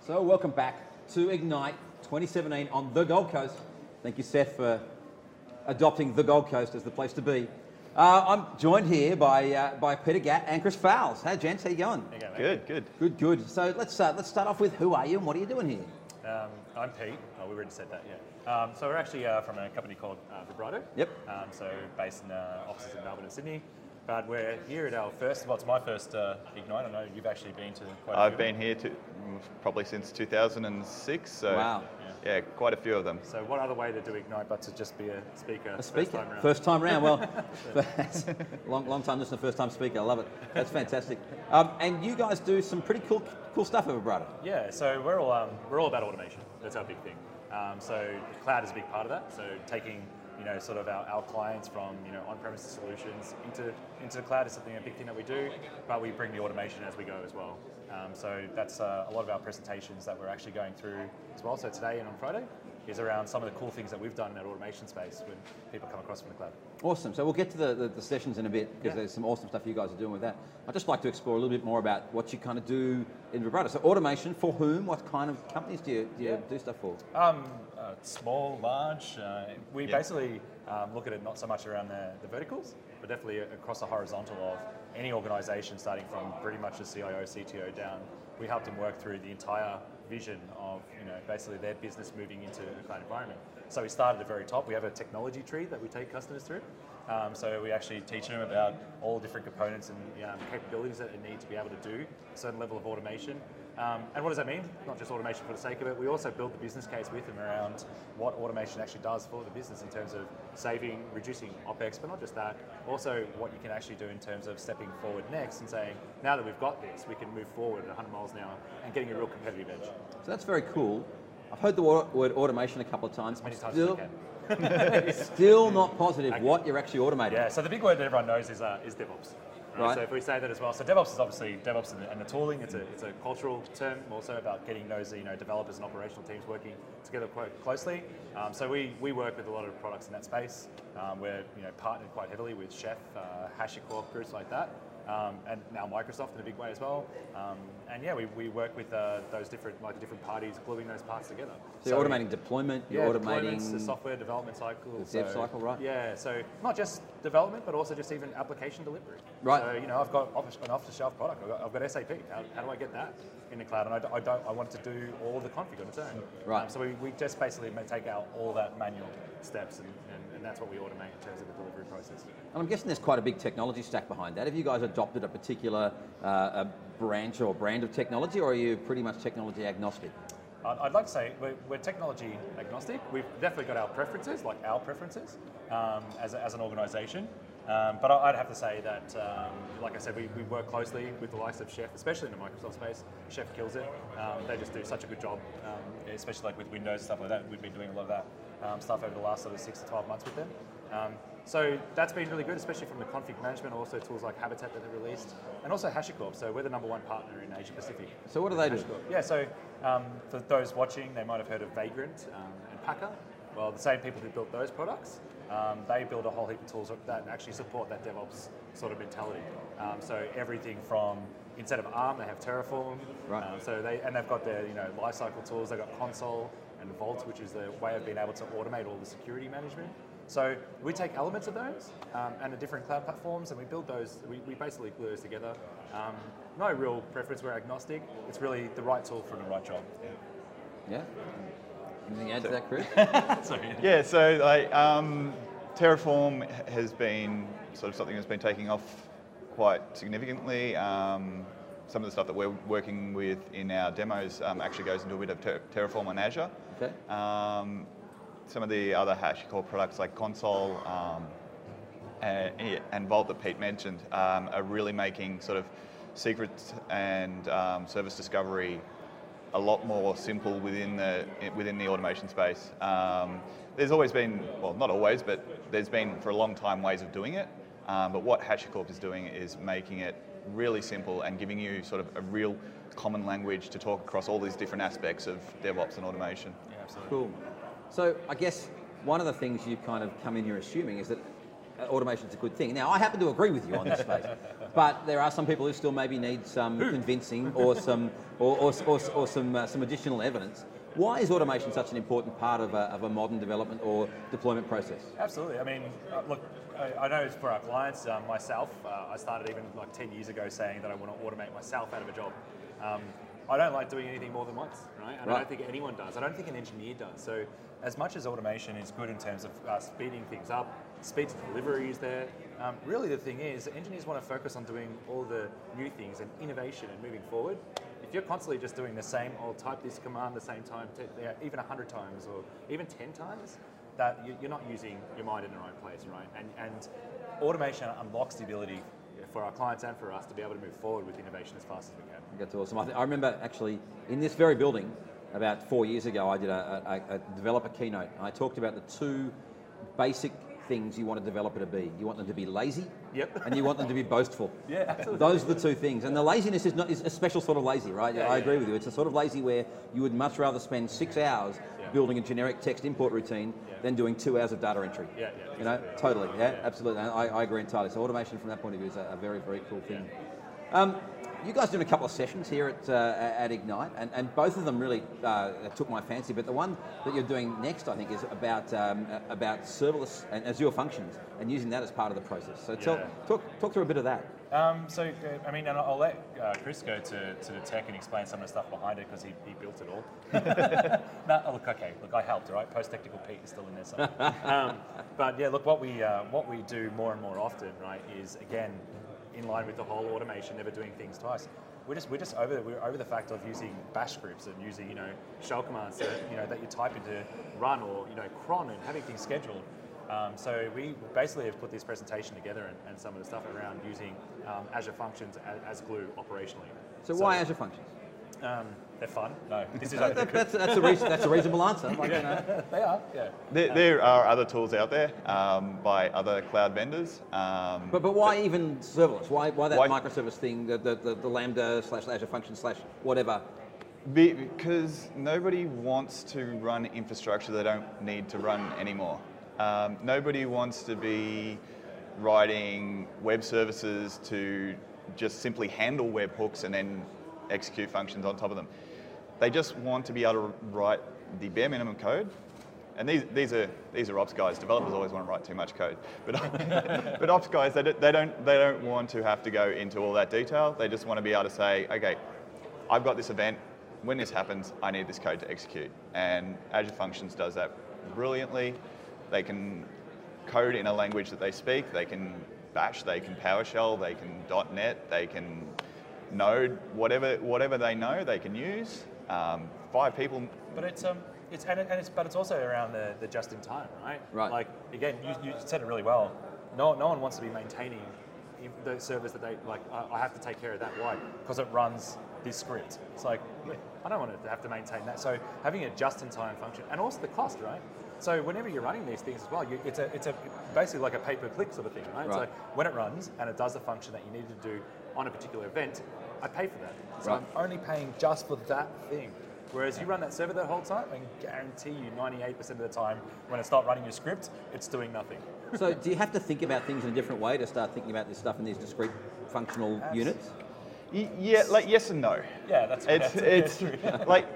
So welcome back to Ignite 2017 on the Gold Coast. Thank you, Seth, for adopting the Gold Coast as the place to be. I'm joined here by Peter Gatt and Chris Fowles. Hey, gents, how you going? Good. So let's start off with who are you and what are you doing here? I'm Pete. Oh, we already said that, yeah. So we're actually from a company called Vibrato. Yep. So based in offices in Melbourne and Sydney. But we're here at our first, well, it's my first Ignite. I know you've actually been to quite a few. I've been here probably since 2006. So wow. Yeah, quite a few of them. So what other way to do Ignite but to just be a speaker? A speaker? First time round. First time round. Well, long time listener, first time speaker. I love it. That's fantastic. And you guys do some pretty cool stuff at Vibrato. Yeah, so we're all about automation. That's our big thing. So cloud is a big part of that. So taking sort of our clients from on-premises solutions into the cloud is a big thing that we do, but we bring the automation as we go as well. So that's a lot of our presentations that we're actually going through as well. So today and on Friday is around some of the cool things that we've done in that automation space when people come across from the cloud. Awesome. So we'll get to the sessions in a bit because there's some awesome stuff you guys are doing with that. I'd just like to explore a little bit more about what you kind of do in Vibrato. So automation for whom? What kind of companies do you do stuff for? Small, large. We basically look at it not so much around the verticals, but definitely across the horizontal of any organisation, starting from pretty much the CIO, CTO down. We help them work through the entire vision of basically their business moving into a cloud environment. So we start at the very top. We have a technology tree that we take customers through. So we actually teach them about all different components and capabilities that they need to be able to do a certain level of automation. And what does that mean? Not just automation for the sake of it. We also build the business case with them around what automation actually does for the business in terms of saving, reducing OPEX, but not just that, also what you can actually do in terms of stepping forward next and saying, now that we've got this, we can move forward at 100 miles an hour and getting a real competitive edge. So that's very cool. I've heard the word automation a couple of times. As many times as we can. Still not positive what you're actually automating. Yeah, so the big word that everyone knows is DevOps. Right. So if we say that as well, so DevOps is obviously DevOps and the tooling. It's a cultural term, also about getting those developers and operational teams working together quite closely. So we work with a lot of products in that space. We're partnered quite heavily with Chef, HashiCorp, groups like that. And now Microsoft in a big way as well. And yeah, we work with those different parties gluing those parts together. So you're automating deployment, you're automating the software development cycle. The dev cycle, right? Yeah, so not just development, but also just even application delivery. Right. So I've got an off-the-shelf product. I've got SAP. How do I get that in the cloud? And I want it to do all the config on its own. Right. So we just basically take out all that manual steps and that's what we automate in terms of the delivery process. And I'm guessing there's quite a big technology stack behind that. Have you guys adopted a particular branch or brand of technology, or are you pretty much technology agnostic? I'd like to say we're technology agnostic. We've definitely got our preferences, as an organisation. But I'd have to say that, like I said, we work closely with the likes of Chef, especially in the Microsoft space. Chef kills it. They just do such a good job, especially with Windows, stuff like that. We've been doing a lot of that stuff over the last sort of 6 to 12 months with them. So that's been really good, especially from the config management, also tools like Habitat that they released, and also HashiCorp. So we're the #1 partner in Asia Pacific. So what do they do? Yeah, so for those watching, they might have heard of Vagrant and Packer. Well, the same people who built those products, they build a whole heap of tools that actually support that DevOps sort of mentality. So everything from, instead of ARM, they have Terraform. Right. They've got their lifecycle tools. They've got Console and Vault, which is the way of being able to automate all the security management. So we take elements of those and the different cloud platforms, and we build those. We basically glue those together. No real preference. We're agnostic. It's really the right tool for the right job. Yeah. Anything to add to that, Chris? Sorry. Yeah, so Terraform has been sort of something that's been taking off quite significantly. Some of the stuff that we're working with in our demos actually goes into a bit of Terraform on Azure. Okay. Some of the other HashiCorp products like Console and Vault that Pete mentioned are really making sort of secrets and service discovery a lot more simple within the automation space. There's always been, well, not always, but there's been for a long time ways of doing it. But what HashiCorp is doing is making it really simple and giving you sort of a real common language to talk across all these different aspects of DevOps and automation. Yeah, absolutely. Cool. So I guess one of the things you kind of come in here assuming is that automation's a good thing. Now, I happen to agree with you on this space, but there are some people who still maybe need some convincing or some some additional evidence. Why is automation such an important part of a modern development or deployment process? Absolutely. I mean, look, I know for our clients, myself, I started even like 10 years ago saying that I want to automate myself out of a job. I don't like doing anything more than once, right? And I don't think anyone does. I don't think an engineer does. So as much as automation is good in terms of speeding things up, speed to delivery is there, really the thing is engineers want to focus on doing all the new things and innovation and moving forward. If you're constantly just doing the same, I'll type this command the same time, even 100 times or even 10 times, that you're not using your mind in the right place, right? And automation unlocks the ability for our clients and for us to be able to move forward with innovation as fast as we can. That's awesome. I remember actually in this very building about 4 years ago, I did a developer keynote. And I talked about the two basic things you want a developer to be. You want them to be lazy, and you want them to be boastful. Yeah, absolutely. Those are the two things. And the laziness is a special sort of lazy, right? Yeah, I agree with you. It's a sort of lazy where you would much rather spend 6 hours building a generic text import routine than doing 2 hours of data entry. You know, totally. Yeah, absolutely. And I agree entirely. So automation from that point of view is a very, very cool thing. You guys doing a couple of sessions here at Ignite, and both of them really took my fancy. But the one that you're doing next, I think, is about serverless and Azure functions and using that as part of the process. So talk through a bit of that. So, I mean, and I'll let Chris go to the tech and explain some of the stuff behind it because he built it all. No, look, I helped, right? Post-technical Pete is still in there somewhere. But yeah, look, what we do more and more often, right, is again, in line with the whole automation, never doing things twice. We're over the fact of using bash scripts and using shell commands that that you type into run or cron and having things scheduled. So we basically have put this presentation together and some of the stuff around using Azure Functions as glue operationally. So why Azure Functions? They're fun. No, this is that's a reasonable answer. Like, They are. Yeah. There are other tools out there by other cloud vendors. But why even serverless? Why that microservice thing? The Lambda / Azure Function / whatever. Because nobody wants to run infrastructure they don't need to run anymore. Nobody wants to be writing web services to just simply handle webhooks and then execute functions on top of them. They just want to be able to write the bare minimum code. And these are ops guys. Developers always want to write too much code, but ops guys they don't want to have to go into all that detail. They just want to be able to say, okay, I've got this event. When this happens, I need this code to execute. And Azure Functions does that brilliantly. They can code in a language that they speak. They can Bash. They can PowerShell. They can .NET. They can Node. Whatever they know, they can use. 5 people. But it's also around the just in time, right? Right. Like again, you said it really well. No one wants to be maintaining the servers that they like. I have to take care of that. Why? Because it runs this script. It's like I don't want to have to maintain that. So having a just in time function, and also the cost, right? So whenever you're running these things as well, it's basically like a pay-per-click sort of thing, right? So when it runs and it does the function that you need to do on a particular event, I pay for that. So I'm only paying just for that thing. Whereas you run that server that whole time, I can guarantee you 98% of the time when it's not running your script, it's doing nothing. So do you have to think about things in a different way to start thinking about this stuff in these discrete functional units? Yeah, like yes and no. Yeah, that's true. Like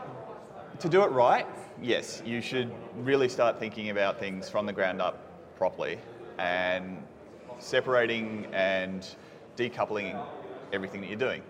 to do it right, yes, you should really start thinking about things from the ground up properly and separating and decoupling everything that you're doing.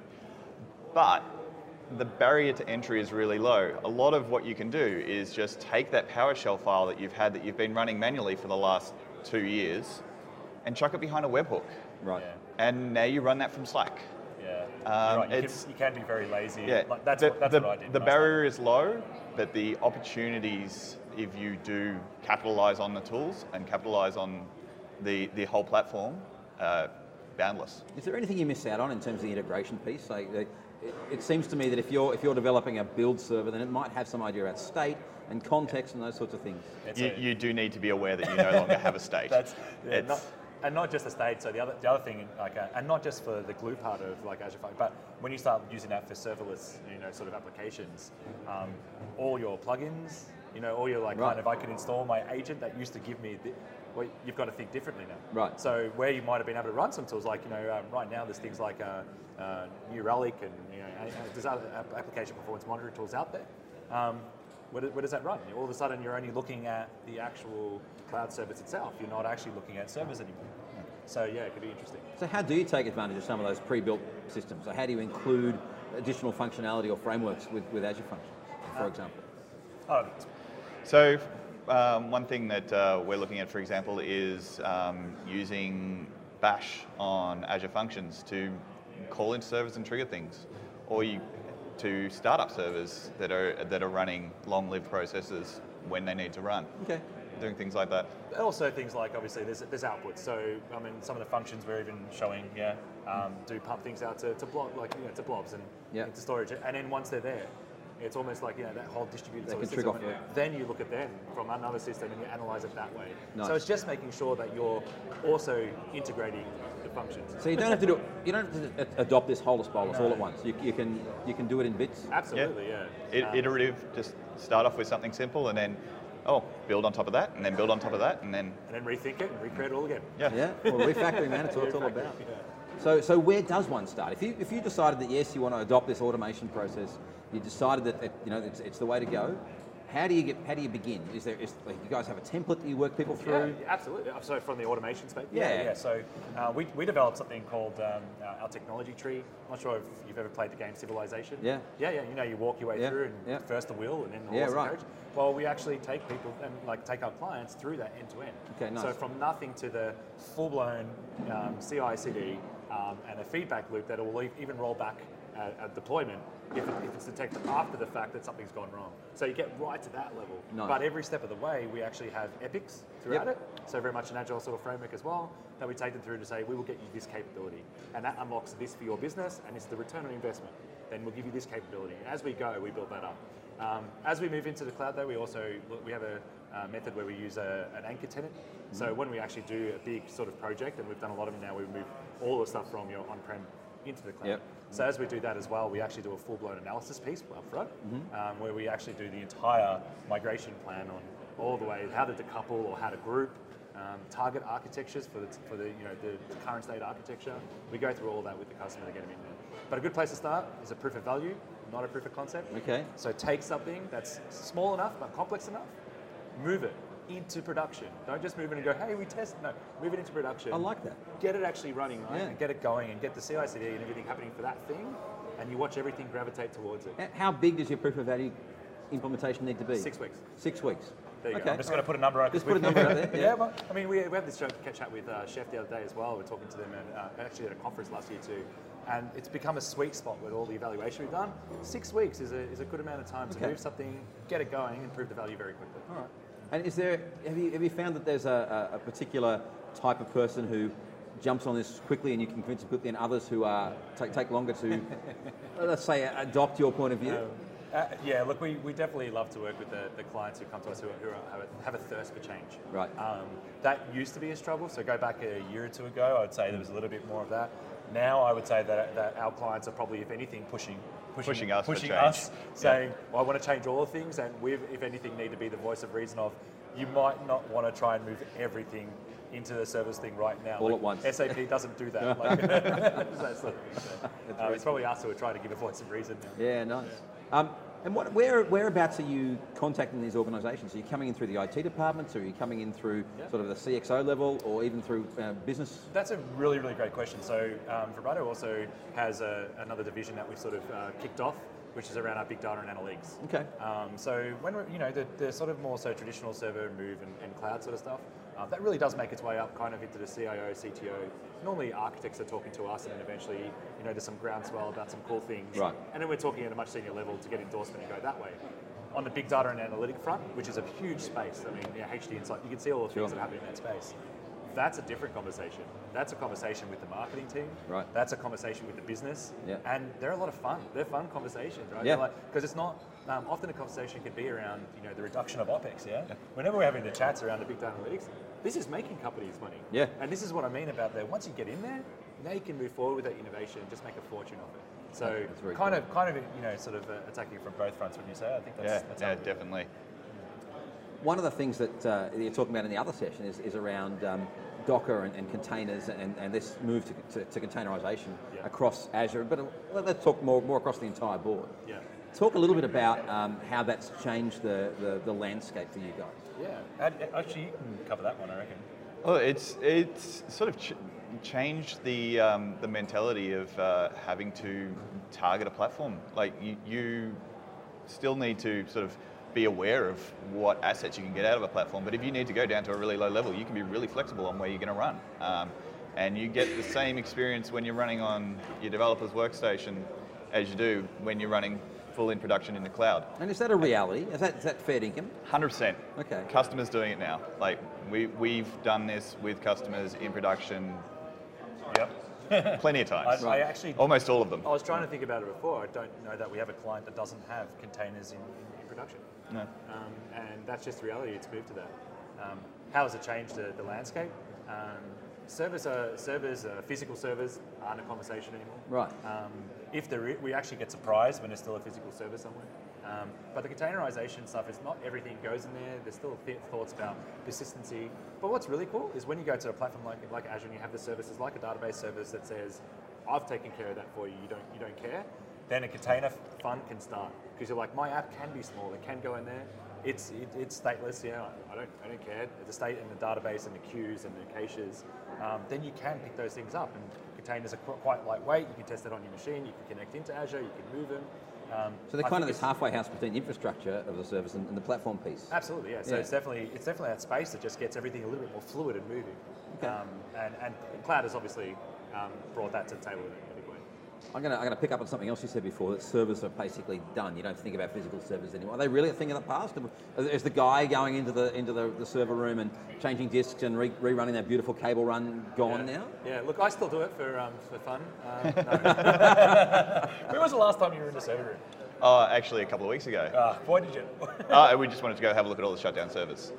But the barrier to entry is really low. A lot of what you can do is just take that PowerShell file that you've been running manually for the last 2 years and chuck it behind a webhook. Right. Yeah. And now you run that from Slack. Yeah. Right. You can be very lazy. Yeah. Like, that's what I did. The barrier is low, but the opportunities, if you do capitalize on the tools and capitalize on the whole platform, boundless. Is there anything you miss out on in terms of the integration piece? Like, it seems to me that if you're developing a build server, then it might have some idea about state and context and those sorts of things. You do need to be aware that you no longer have a state. Not just the state. So the other thing, like, and not just for the glue part of like Azure Function, but when you start using that for serverless, sort of applications, all your plugins, all your kind of, I can install my agent that used to give me well, you've got to think differently now. Right. So where you might have been able to run some tools, like right now there's things like New Relic and there's other application performance monitoring tools out there. Where does that run? All of a sudden, you're only looking at the actual cloud service itself. You're not actually looking at servers anymore. So yeah, it could be interesting. So how do you take advantage of some of those pre-built systems? So how do you include additional functionality or frameworks with Azure Functions, for example? So one thing that we're looking at, for example, is using Bash on Azure Functions to call into servers and trigger things, or to start up servers that are running long-lived processes when they need to run. Okay. Doing things like that. And also things like, obviously, there's outputs. So, I mean, some of the functions we're even showing, do pump things out to blobs and into storage. And then once they're there, it's almost like that whole distributed sort of system. Then you look at them from another system and you analyze it that way. Nice. So it's just making sure that you're also integrating the functions. So you don't have to adopt this holus bolus all at once. You can do it in bits. Absolutely, yeah. Iterative. Just start off with something simple and then build on top of that, and then build on top of that, and then rethink it and recreate it all again. Yeah. Well, refactoring, man, it's what it's all about. Yeah. So where does one start? If you decided that yes, you want to adopt this automation process, you decided that it's the way to go. How do you begin? Is you guys have a template that you work people through? Yeah, absolutely. So from the automation space. Yeah. So we developed something called our technology tree. I'm not sure if you've ever played the game Civilization. Yeah. Yeah. You walk your way through and first the wheel and then the horse and coach. Well, we actually take people and take our clients through that end to end. Okay, nice. So from nothing to the full-blown CI/CD and a feedback loop that will even roll back a deployment if it's detected after the fact that something's gone wrong. So you get right to that level. Nice. But every step of the way, we actually have epics throughout it. So very much an agile sort of framework as well, that we take them through to say, we will get you this capability. And that unlocks this for your business, and it's the return on investment. Then we'll give you this capability. And as we go, we build that up. As we move into the cloud, though, we have a method where we use an anchor tenant. So when we actually do a big sort of project, and we've done a lot of them now, we move all the stuff from your on-prem into the cloud. Yep. So as we do that as well, we actually do a full-blown analysis piece up front, where we actually do the entire migration plan on all the way, how to decouple or how to group, target architectures for the current state architecture. We go through all that with the customer to get them in there. But a good place to start is a proof of value, not a proof of concept. Okay. So take something that's small enough but complex enough, move it into production. Don't just move it and go, hey, we test. No, move it into production. I like that. Get it actually running, right? And get it going and get the CI/CD and everything happening for that thing, and you watch everything gravitate towards it. How big does your proof of value implementation need to be? 6 weeks. 6 weeks. There you go. I'm just going to put a number out. Just put a number out there. Yeah, but I mean, we had this chat with Chef the other day as well. We're talking to them actually at a conference last year too. And it's become a sweet spot with all the evaluation we've done. 6 weeks is a good amount of time to move something, get it going, and prove the value very quickly. All right. And have you found that there's a particular type of person who jumps on this quickly and you can convince quickly, and others who take longer to, let's say, adopt your point of view? Yeah, look, we definitely love to work with the clients who come to us who have a thirst for change. Right. That used to be a struggle. So go back a year or two ago, I would say there was a little bit more of that. Now I would say that our clients are probably, if anything, pushing us, saying, well, I want to change all the things, and we, if anything, need to be the voice of reason of, you might not want to try and move everything into the service thing right now. All at once. SAP doesn't do that. It's probably us who are trying to give a voice of reason now. Yeah, nice. And whereabouts are you contacting these organisations? Are you coming in through the IT departments, or are you coming in through sort of the CXO level, or even through business? That's a really, really great question. So Vibrato also has another division that we've sort of kicked off, which is around our big data and analytics. Okay. So when we're, the sort of more so traditional server move and cloud sort of stuff, that really does make its way up kind of into the CIO, CTO. Normally architects are talking to us, and then eventually, there's some groundswell about some cool things. Right. And then we're talking at a much senior level to get endorsement and go that way. On the big data and analytic front, which is a huge space, I mean, HD Insight, you can see all the things that happen in that space. That's a different conversation. That's a conversation with the marketing team. Right. That's a conversation with the business. Yeah. And they're a lot of fun. They're fun conversations, right? Yeah. Because it's not, often a conversation can be around, the reduction of OpEx, yeah? Whenever we're having the chats around the big data analytics, this is making companies money. Yeah. And this is what I mean about that. Once you get in there, now you can move forward with that innovation and just make a fortune of it. So kind of, sort of attacking it from both fronts, wouldn't you say? I think that's definitely. one of the things that you're talking about in the other session is around Docker and containers and this move to containerization across Azure. But let's talk more across the entire board. Yeah. Talk a little bit about how that's changed the landscape for you guys. Yeah. Actually, you can cover that one, I reckon. Well, it's sort of changed the mentality of having to target a platform. Like you still need to sort of be aware of what assets you can get out of a platform, but if you need to go down to a really low level, you can be really flexible on where you're going to run. And you get the same experience when you're running on your developer's workstation as you do when you're running full in production in the cloud. And is that a reality? Is that fair income? 100%. Okay. Customers doing it now. Like we've done this with customers in production plenty of times. I actually, almost all of them. I was trying to think about it before. I don't know that we have a client that doesn't have containers in production. No. And that's just the reality. It's moved to that. How has it changed the landscape? Servers, physical servers aren't a conversation anymore. Right. If we actually get surprised when there's still a physical server somewhere. But the containerization stuff is not everything goes in there. There's still thoughts about persistency. But what's really cool is when you go to a platform like Azure and you have the services like a database service that says, I've taken care of that for you, you don't care, then a container fun can start. Because you're like, my app can be small, it can go in there. It's stateless, I don't care. The state and the database and the queues and the caches, then you can pick those things up. And containers are quite lightweight. You can test it on your machine. You can connect into Azure. You can move them. So they're kind of this halfway house between the infrastructure of the service and the platform piece. Absolutely, yeah. So it's definitely that space that just gets everything a little bit more fluid and moving. Okay. And cloud has obviously brought that to the table in a big way. I'm going to pick up on something else you said before, that servers are basically done. You don't think about physical servers anymore. Are they really a thing of the past? Is the guy going into the server room and changing disks and rerunning that beautiful cable run gone now? Yeah, look, I still do it for fun. When was the last time you were in the server room? Actually, a couple of weeks ago. Why did you? We just wanted to go have a look at all the shutdown servers.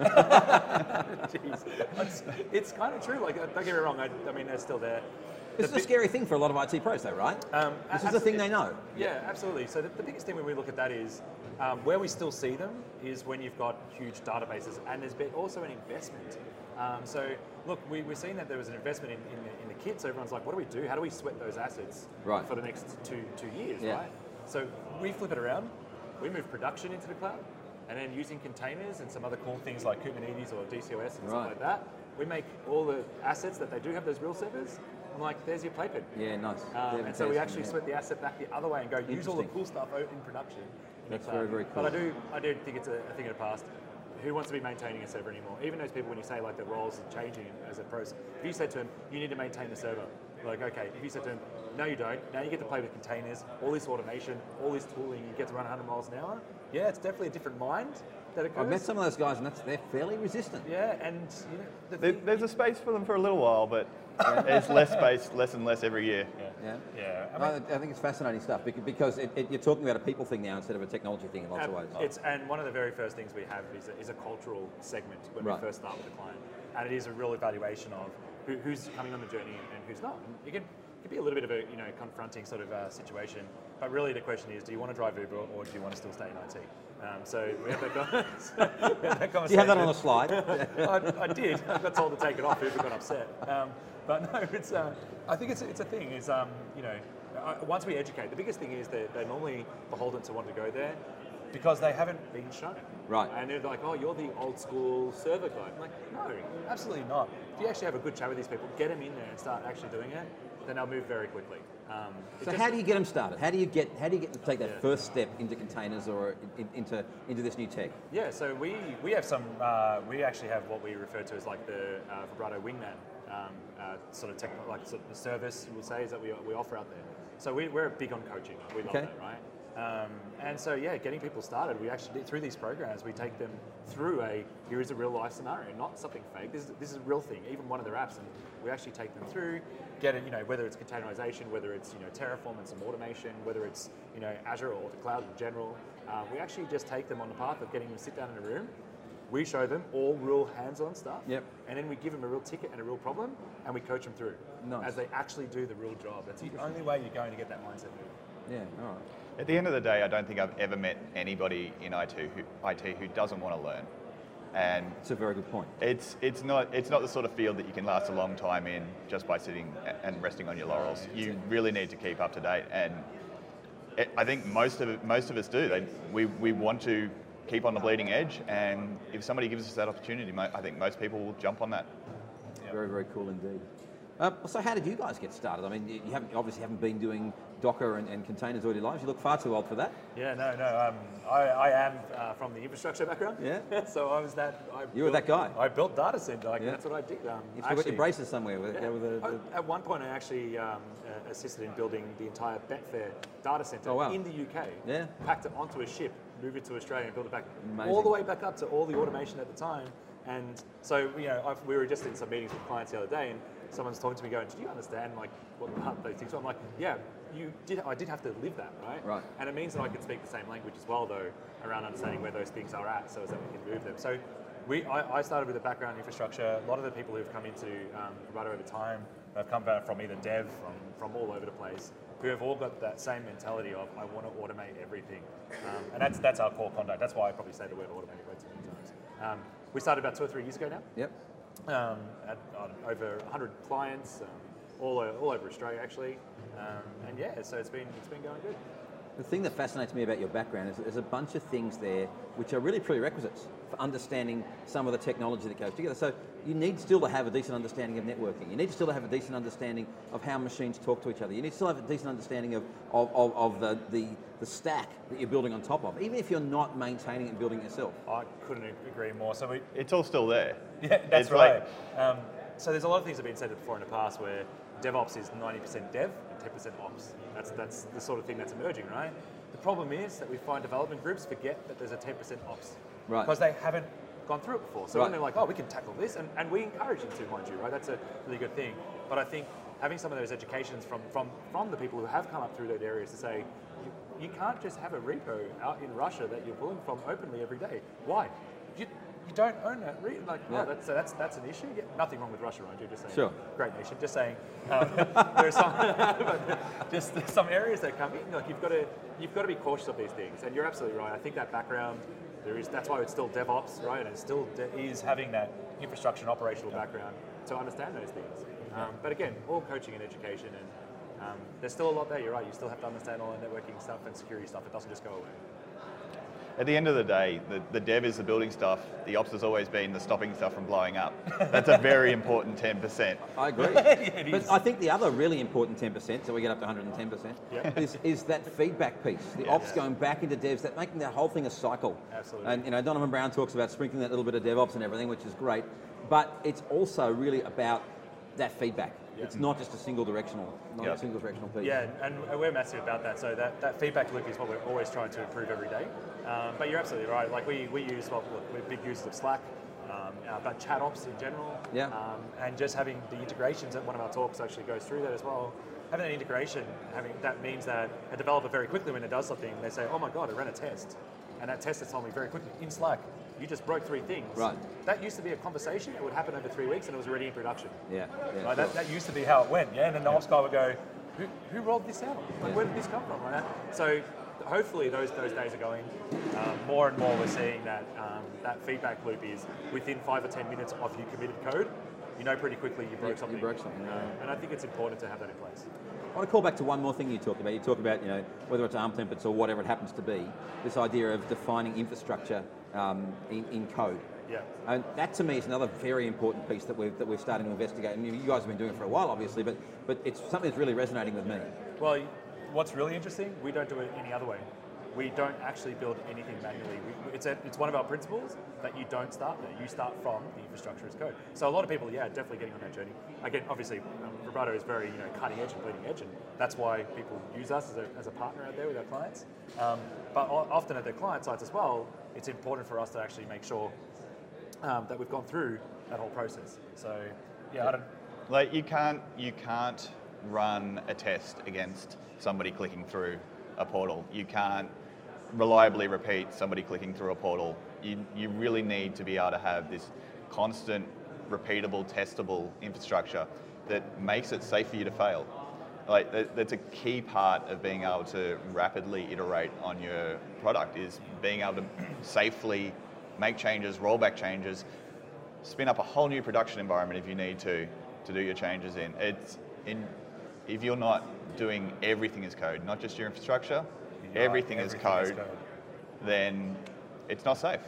Jeez. It's kind of true. Like, don't get me wrong. I mean, they're still there. This is a scary thing for a lot of IT pros, though, right? This is the thing they know. Yeah, absolutely. So the biggest thing when we look at that is where we still see them is when you've got huge databases, and there's been also an investment. So look, we're seeing that there was an investment in the kit. So everyone's like, what do we do? How do we sweat those assets for the next two years, right? So we flip it around. We move production into the cloud, and then using containers and some other cool things like Kubernetes or DCOS and stuff like that, we make all the assets that they do have those real servers. I'm like, there's your playpen. Yeah, nice. And so we actually sweat the asset back the other way and go use all the cool stuff out in production. That's very, very cool. But I do think it's a thing of the past. Who wants to be maintaining a server anymore? Even those people, when you say like the roles are changing as a pros, if you said to them, you need to maintain the server, like, okay. If you said to them, no you don't, now you get to play with containers, all this automation, all this tooling, you get to run 100 miles an hour, yeah, it's definitely a different mind that occurs. I've met some of those guys and they're fairly resistant. Yeah, and There's a space for them for a little while, but there's less space, less and less every year. Yeah. I think it's fascinating stuff because you're talking about a people thing now instead of a technology thing in lots of ways. And one of the very first things we have is a cultural segment when we first start with a client, and it is a real evaluation of who's coming on the journey and who's not. And it can be a little bit of a confronting sort of situation, but really the question is, do you want to drive Uber or do you want to still stay in IT? So we have that conversation. Do you have that on the slide? I did. I got told to take it off. Uber got upset. But no, it's. I think it's a thing. Is once we educate, the biggest thing is that they're normally beholden to want to go there because they haven't been shown. Right. And they're like, oh, you're the old school server guy. I'm like, no, absolutely not. If you actually have a good chat with these people, get them in there and start actually doing it, then they'll move very quickly. So how do you get them started? How do you get them to take that first step into containers or into this new tech? Yeah, so we have some. We actually have what we refer to as like the vibrato wingman sort of the service we'll say is that we offer out there. So we're big on coaching. We love that, right? And so getting people started. We actually through these programs we take them through here is a real life scenario, not something fake. This is a real thing. Even one of their apps, and we actually take them through. Get it, whether it's containerization, whether it's Terraform and some automation, whether it's Azure or the cloud in general. We actually just take them on the path of getting them to sit down in a room. We show them all real hands-on stuff, and then we give them a real ticket and a real problem, and we coach them through as they actually do the real job. That's the only way you're going to get that mindset moving. Yeah, all right. At the end of the day, I don't think I've ever met anybody in IT who doesn't want to learn. And It's a very good point. it's not the sort of field that you can last a long time in just by sitting and resting on your laurels. You really need to keep up to date, and I think most of us do. We want to keep on the bleeding edge, and if somebody gives us that opportunity, I think most people will jump on that. Very, very cool indeed. So how did you guys get started? I mean, you obviously haven't been doing Docker and containers all your lives. You look far too old for that. Yeah, no. I am from the infrastructure background. Yeah. So I was that. You were that guy. I built data center. Yeah. That's what I did. You've still got your braces somewhere. At one point, I actually assisted in building the entire Betfair data center Oh, wow. in the UK. Yeah. Packed it onto a ship, moved it to Australia, and built it back Amazing. all the way back up to all the automation at the time. And so, we were just in some meetings with clients the other day, and someone's talking to me going, "Do you understand like what those things are?" I'm like, "Yeah, I did have to live that, right?" Right. And it means that I can speak the same language as well, though, around understanding where those things are at, so as that we can move them. So, I started with a background in infrastructure. A lot of the people who've come into Vibrato over time have come from either dev, from all over the place, who have all got that same mentality of I want to automate everything, and that's our core conduct. That's why I probably say the word automate way too many times. We started about 2 or 3 years ago now. Yep. At over 100 clients, all over Australia actually, and yeah, so it's been going good. The thing that fascinates me about your background is that there's a bunch of things there which are really prerequisites for understanding some of the technology that goes together. So you need still to have a decent understanding of networking. You need to still have a decent understanding of how machines talk to each other. You need to still have a decent understanding of the stack that you're building on top of, even if you're not maintaining it and building it yourself. I couldn't agree more. So It's all still there. yeah, that's It's right. So there's a lot of things that have been said before in the past where DevOps is 90% dev and 10% ops. That's the sort of thing that's emerging, right? The problem is that we find development groups forget that there's a 10% ops. Right. Because they haven't gone through it before. So Right. when they're like, oh, we can tackle this, and we encourage them to, mind you, right? That's a really good thing. But I think having some of those educations from the people who have come up through those areas to say, you can't just have a repo out in Russia that you're pulling from openly every day. Why? You don't own that. Yeah. That's an issue. Yeah, nothing wrong with Russia, right? You're just saying, Sure. great nation. Just saying, there's some areas that come in. Like you've got to be cautious of these things. And you're absolutely right. I think that background that's why it's still DevOps, right? And it still is having that infrastructure and operational background to understand those things. But again, all coaching and education, and there's still a lot there. You're right. You still have to understand all the networking stuff and security stuff. It doesn't just go away. At the end of the day, the dev is the building stuff. The ops has always been the stopping stuff from blowing up. That's a very important 10%. I agree. It But is. I think the other really important 10%, so we get up to 110%, Yep. is that feedback piece. The ops going back into devs, that making that whole thing a cycle. Absolutely. And Donovan Brown talks about sprinkling that little bit of DevOps and everything, which is great. But it's also really about that feedback. Yeah. It's not just a single directional, Yeah. a single directional piece. Yeah, and we're massive about that. So that feedback loop is what we're always trying to improve every day. But you're absolutely right. Like we use, we're big users of Slack, but chat ops in general. Yeah. And just having the integrations at one of our talks actually goes through that as well. Having that integration, that means that a developer very quickly when it does something, they say, oh my God, I ran a test. And that test has told me very quickly in Slack, you just broke 3 things. Right. That used to be a conversation. It would happen over 3 weeks and it was already in production. Yeah. Right, sure. that used to be how it went, yeah. And then the ops guy would go, "Who rolled this out? Like, where did this come from?" Right? So hopefully those days are going. More and more, we're seeing that that feedback loop is within 5 or 10 minutes of you committed code, you know pretty quickly you broke something. You broke something. And I think it's important to have that in place. I want to call back to one more thing you talked about. You talk about, whether it's ARM templates or whatever it happens to be, this idea of defining infrastructure in code. Yeah. And that to me is another very important piece that we're starting to investigate. And you guys have been doing it for a while, obviously, but it's something that's really resonating with me. Well, what's really interesting, we don't do it any other way. We don't actually build anything manually. It's one of our principles that you don't start there. You start from the infrastructure as code. So a lot of people, definitely getting on that journey. Again, obviously, Vibrato is very cutting edge and bleeding edge, and that's why people use us as a partner out there with our clients. But often at their client sites as well, it's important for us to actually make sure that we've gone through that whole process. So I don't. Like you can't run a test against somebody clicking through a portal. You can't reliably repeat somebody clicking through a portal. You really need to be able to have this constant, repeatable, testable infrastructure that makes it safe for you to fail. Like that's a key part of being able to rapidly iterate on your product, is being able to safely make changes, roll back changes, spin up a whole new production environment if you need to do your changes in. If you're not doing everything as code, not just your infrastructure, everything as code, then it's not safe.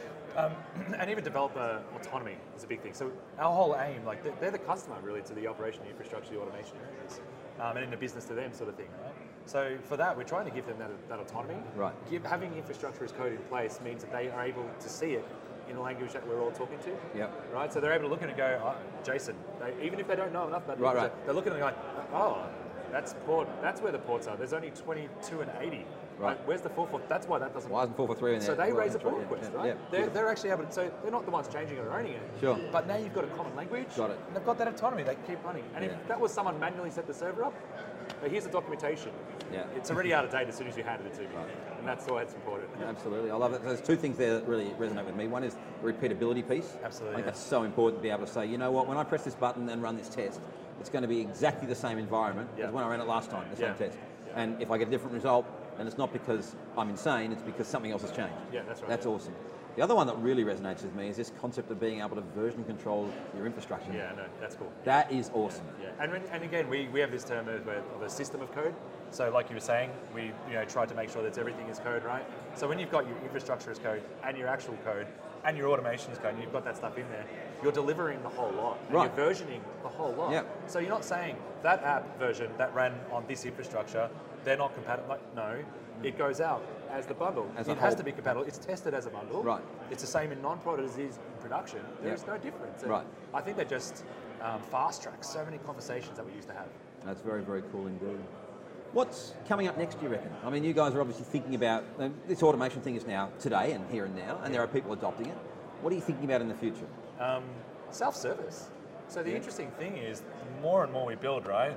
And even developer autonomy is a big thing. So our whole aim, like they're the customer really to the operation, the infrastructure, the automation areas, and in the business to them sort of thing, right? So for that, we're trying to give them that autonomy. Right. Having infrastructure as code in place means that they are able to see it in a language that we're all talking to. Yep. Right. So they're able to look at it and go, oh, Jason. Even if they don't know enough about the Right. they're looking at it and going, oh, that's port. That's where the ports are. There's only 22 and 80. Right. Where's the 4 4? That's why that doesn't. Why isn't 443 in there? So they Well, raise a that's pull right, request, yeah, right? yeah. They're actually able to, so they're not the ones changing it or owning it. Sure. But now you've got a common language. Got it. And they've got that autonomy. They can keep running. And Yeah. if that was someone manually set the server up, here's the documentation. Yeah. It's already out of date as soon as you handed it to me. And that's why it's important. Absolutely, I love it. There's two things there that really resonate with me. One is the repeatability piece. Absolutely, I think yeah. that's so important to be able to say, you know what, when I press this button and run this test, it's going to be exactly the same environment Yeah. as when I ran it last time, the same Yeah. test. Yeah. And if I get a different result, then it's not because I'm insane, it's because something else has changed. Yeah, that's right. That's awesome. The other one that really resonates with me is this concept of being able to version control your infrastructure. Yeah, no, that's cool. That is awesome. Yeah, and again, we have this term of a system of code. So like you were saying, we tried to make sure that everything is code, right? So when you've got your infrastructure as code and your actual code and your automation as code, and you've got that stuff in there, you're delivering the whole lot. And Right. You're versioning the whole lot. Yep. So you're not saying that app version that ran on this infrastructure, they're not compatible. Like, no, it goes out as the bundle. As a it has whole. to be compatible. It's tested as a bundle. Right. It's the same in non-prod as it is in production. There's Yep. no difference. And Right. I think that just fast tracks so many conversations that we used to have. That's very, very cool indeed. What's coming up next, do you reckon? I mean, you guys are obviously thinking about, this automation thing is now today and here and now, and there are people adopting it. What are you thinking about in the future? Self-service. So the interesting thing is, the more and more we build, right?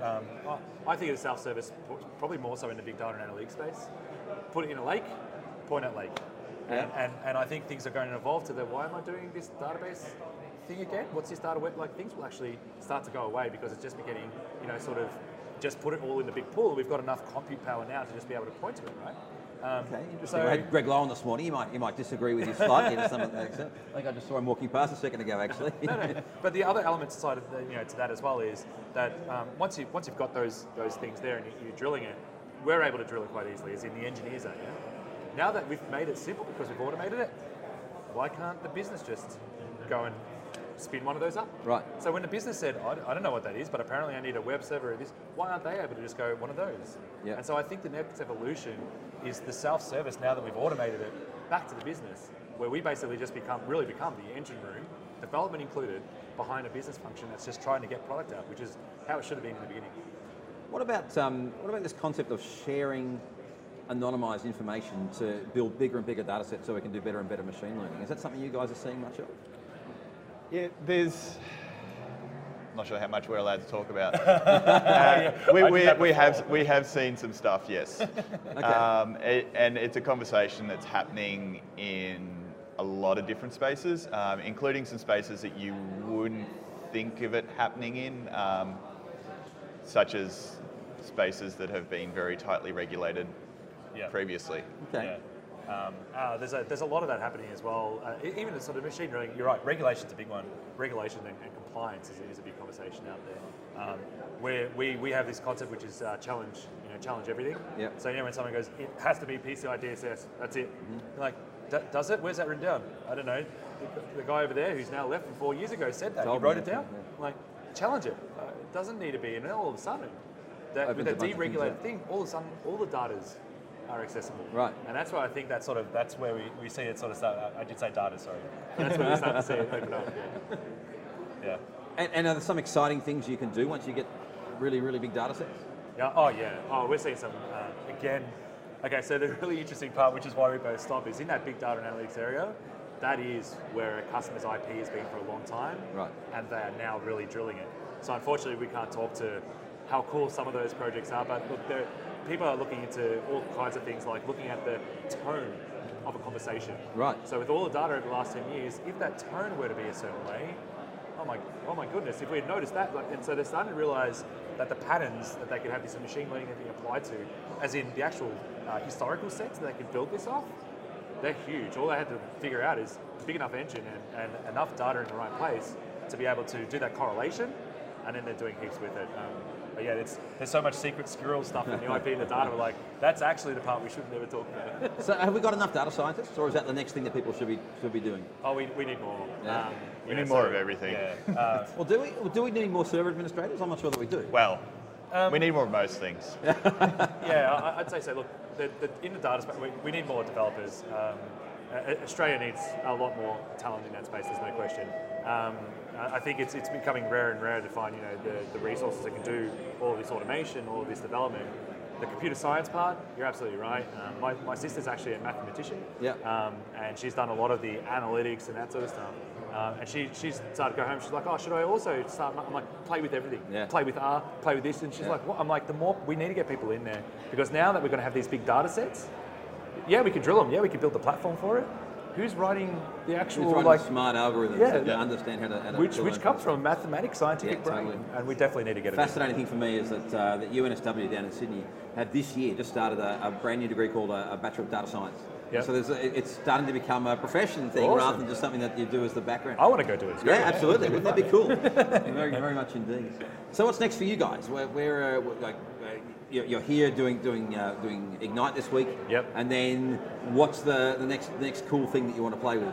I think it's self-service, probably more so in the big data and analytics space. Put it in a lake, point at lake. Yeah. And I think things are going to evolve to the, why am I doing this database thing again? What's this data web? Like, things will actually start to go away because it's just getting, sort of, just put it all in the big pool. We've got enough compute power now to just be able to point to it, right? Okay, interesting. So, I had Greg Lowen this morning. He might disagree with you slightly to some of that extent. I think I just saw him walking past a second ago, actually. no. But the other elements side of to that as well is that once you've got those things there and you're drilling it, we're able to drill it quite easily, as in the engineers are. Yeah? Now that we've made it simple because we've automated it, why can't the business just go and spin one of those up? Right. So when the business said, I don't know what that is, but apparently I need a web server or this, why aren't they able to just go one of those? Yeah. And so I think the next evolution is the self-service, now that we've automated it, back to the business, where we basically just become the engine room, development included, behind a business function that's just trying to get product out, which is how it should have been in the beginning. What about this concept of sharing anonymized information to build bigger and bigger data sets so we can do better and better machine learning? Is that something you guys are seeing much of? Yeah, I'm not sure how much we're allowed to talk about. We have seen some stuff, yes. Okay. And it's a conversation that's happening in a lot of different spaces, including some spaces that you wouldn't think of it happening in, such as spaces that have been very tightly regulated previously. Okay. Yeah. There's a lot of that happening as well. Even in sort of machine learning, you're right. Regulation's a big one. Regulation and compliance is a big conversation out there. Where we have this concept which is challenge everything. Yep. So when someone goes, it has to be PCI DSS. That's it. You're like, does it? Where's that written down? I don't know. The guy over there who's now left from 4 years ago said that. He wrote it down. Like, challenge it. It doesn't need to be. And then all of a sudden, with that deregulated thing, all of a sudden, all the data's are accessible. Right. And that's why I think that's where we see it sort of start. I did say data, sorry. That's where we start to see it open up. Yeah. And are there some exciting things you can do once you get really, really big data sets? Yeah. Oh, yeah. Oh, we're seeing some, again, okay, so the really interesting part, which is why we both stop, is in that big data analytics area, that is where a customer's IP has been for a long time. Right. And they are now really drilling it. So unfortunately, we can't talk to how cool some of those projects are, but look, people are looking into all kinds of things, like looking at the tone of a conversation. Right. So with all the data over the last 10 years, if that tone were to be a certain way, oh my goodness, if we had noticed that, and so they're starting to realize that the patterns that they could have this machine learning that being applied to, as in the actual historical sets that they could build this off, they're huge. All they had to figure out is a big enough engine and enough data in the right place to be able to do that correlation, and then they're doing heaps with it. But yeah, there's so much secret squirrel stuff in the IP and the data. We're like, that's actually the part we should never talk about. So have we got enough data scientists, or is that the next thing that people should be doing? Oh, we need more. Yeah. We need more of everything. Yeah. Well, do we need more server administrators? I'm not sure that we do. Well, we need more of most things. Yeah, I'd say so. Look, in the data space, we need more developers. Australia needs a lot more talent in that space. There's no question. I think it's becoming rarer and rarer to find the resources that can do all of this automation, all of this development. The computer science part, you're absolutely right. My sister's actually a mathematician, and she's done a lot of the analytics and that sort of stuff. And she's started to go home. She's like, oh, should I also start? I'm like, play with everything. Yeah. Play with R, play with this. And she's like, what? I'm like, the more we need to get people in there, because now that we're going to have these big data sets, yeah, we can drill them. Yeah, we can build the platform for it. Who's writing the actual smart algorithms that understand how to which comes from a mathematics scientific brain, totally. and we definitely need to get it. Fascinating thing for me is that that UNSW down in Sydney have this year just started a brand new degree called a Bachelor of Data Science. Yep. So it's starting to become a profession thing rather than just something that you do as the background. I want to go do it. It's great. Yeah, absolutely. Wouldn't that be cool? Very, very much indeed. So what's next for you guys? You're here doing Ignite this week. Yep. And then what's the next cool thing that you want to play with?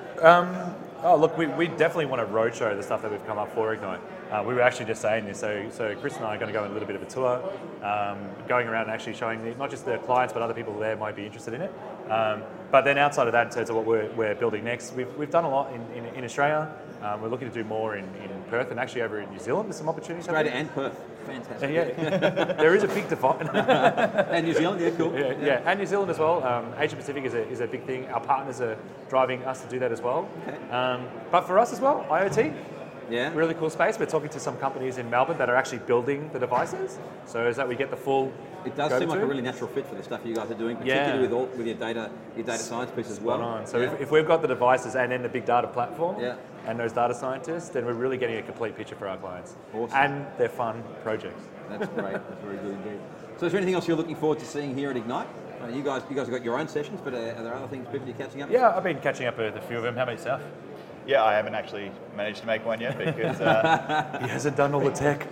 Look, we definitely want to roadshow the stuff that we've come up for Ignite. We were actually just saying this, so Chris and I are going to go on a little bit of a tour, going around and actually showing not just the clients, but other people there might be interested in it. But then outside of that, in terms of what we're building next, we've done a lot in Australia. We're looking to do more in Perth and actually over in New Zealand. There's some opportunities. Australia and Perth. Fantastic. Yeah, there is a big divide. And New Zealand, yeah, cool. Yeah, and New Zealand as well. Asia Pacific is a big thing. Our partners are driving us to do that as well. Okay. But for us as well, IoT. Yeah. Really cool space. We're talking to some companies in Melbourne that are actually building the devices. So is that we get the full. It does seem like a really natural fit for the stuff you guys are doing, particularly with your data science piece as well. On. So if we've got the devices and then the big data platform and those data scientists, then we're really getting a complete picture for our clients. Awesome. And they're fun projects. That's great. That's very good indeed. So is there anything else you're looking forward to seeing here at Ignite? You guys have got your own sessions, but are there other things people you're catching up with? Yeah, I've been catching up with a few of them. How about yourself? Yeah, I haven't actually managed to make one yet because he hasn't done all the tech.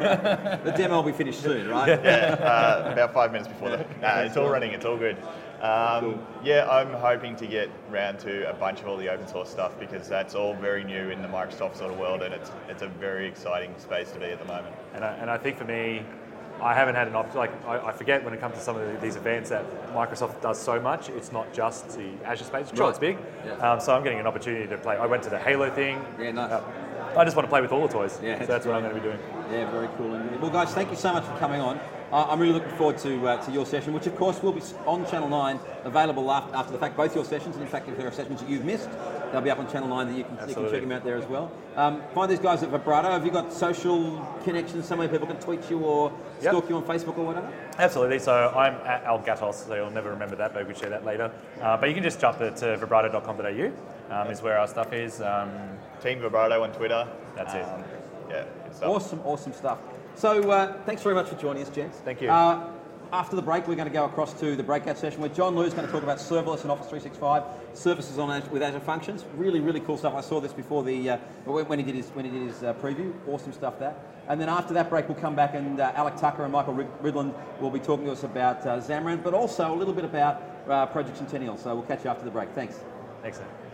The demo will be finished soon, right? Yeah, about 5 minutes before that. It's all running. It's all good. Cool. Yeah, I'm hoping to get round to a bunch of all the open source stuff because that's all very new in the Microsoft sort of world, and it's a very exciting space to be at the moment. And I think for me, I haven't had an opportunity, I forget when it comes to some of these events that Microsoft does so much. It's not just the Azure space. Sure, it's big. Yeah. So I'm getting an opportunity to play. I went to the Halo thing. Yeah, nice. I just want to play with all the toys. Yeah, so that's what I'm going to be doing. Yeah, very cool indeed. Well, guys, thank you so much for coming on. I'm really looking forward to your session, which of course will be on Channel 9, available after the fact, both your sessions, and in fact if there are sessions that you've missed, they'll be up on Channel 9 that you can check them out there as well. Find these guys at Vibrato. Have you got social connections somewhere people can tweet you or stalk you on Facebook or whatever? Absolutely. So I'm at Al Gatos, so you'll never remember that, but we can share that later. But you can just jump to vibrato.com.au is where our stuff is. Team Vibrato on Twitter. That's it. Yeah, good stuff. Awesome stuff. So thanks very much for joining us, gents. Thank you. After the break, we're going to go across to the breakout session where John Liu's going to talk about serverless and Office 365 services with Azure Functions. Really, really cool stuff. I saw this before when he did his preview. Awesome stuff that. And then after that break, we'll come back and Alec Tucker and Michael Ridland will be talking to us about Xamarin, but also a little bit about Project Centennial. So we'll catch you after the break. Thanks. Thanks, Sam.